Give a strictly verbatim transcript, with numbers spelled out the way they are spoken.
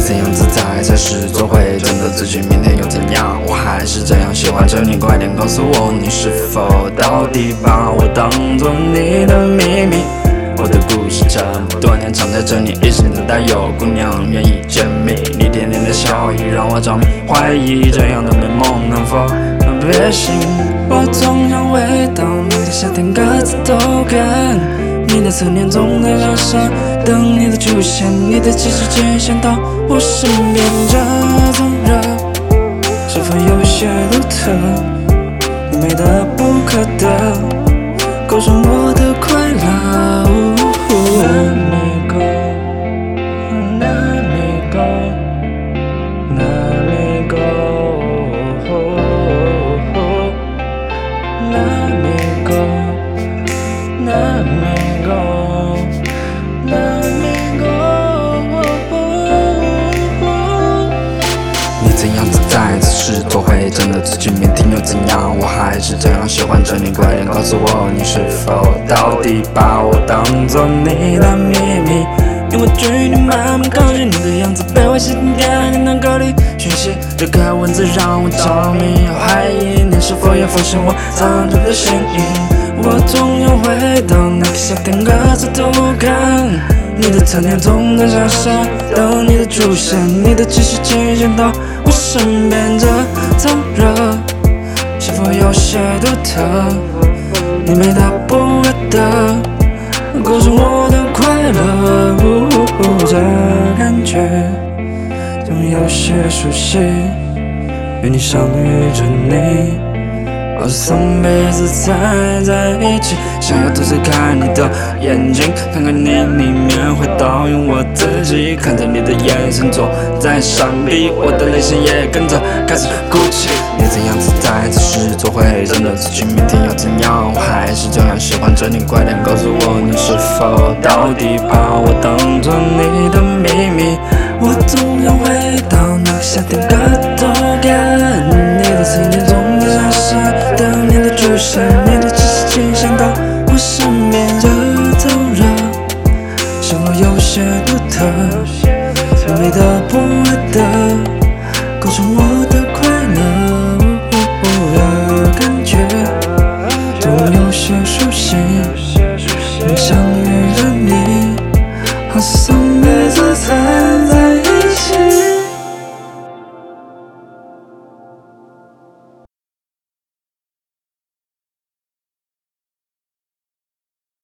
怎样自在才是做回真的自己？明天又怎样？我还是这样喜欢着你，快点告诉我，你是否到底把我当作你的秘密？我的故事这么多年藏在这里，一直等待有姑娘愿意揭秘。你甜甜的笑意让我着迷，怀疑这样的美梦能否别醒？我总想回到那个夏天，各自都干。你的侧脸总在脸上，等你的出现，你的气息渐想到我身边。这种热是否有些独特？你美得不可得，构成我的快乐。Let me go, let me go, let me go, let me go, let me go, let me go。你怎样自在才是做回真的自己？明天又怎样？我还是这样喜欢着你，快点告诉我，你是否到底把我当作你的秘密？因为距离慢慢靠近，你的样子被我心点点能够理讯息的可爱文字让我着迷，我怀疑你是否也发现我藏着的心意。我总要回到那个夏天，各自都干。你的侧脸总在想象，等你的出现，你的气息渐渐到我身边。这燥热是否有些独特？你美得不可得，构成我的快乐。呜呜呜，这感觉总有些熟悉，与你相遇着你。好像上辈子才在一起，想要偷偷看你的眼睛，看看你里面会倒映我自己，看着你的眼神总在闪避，我的内心也跟着开始哭泣。你怎样自在才是做回真的自己？明天又怎样？我还是这样喜欢着你，快点告诉我，你是否到底把我当作你的秘密？我总要回到那个夏天，各都干。你的侧脸总在想象，等你的出现，你的气息渐想到我身边。这燥热是否有些独特？美得不可得，构成我的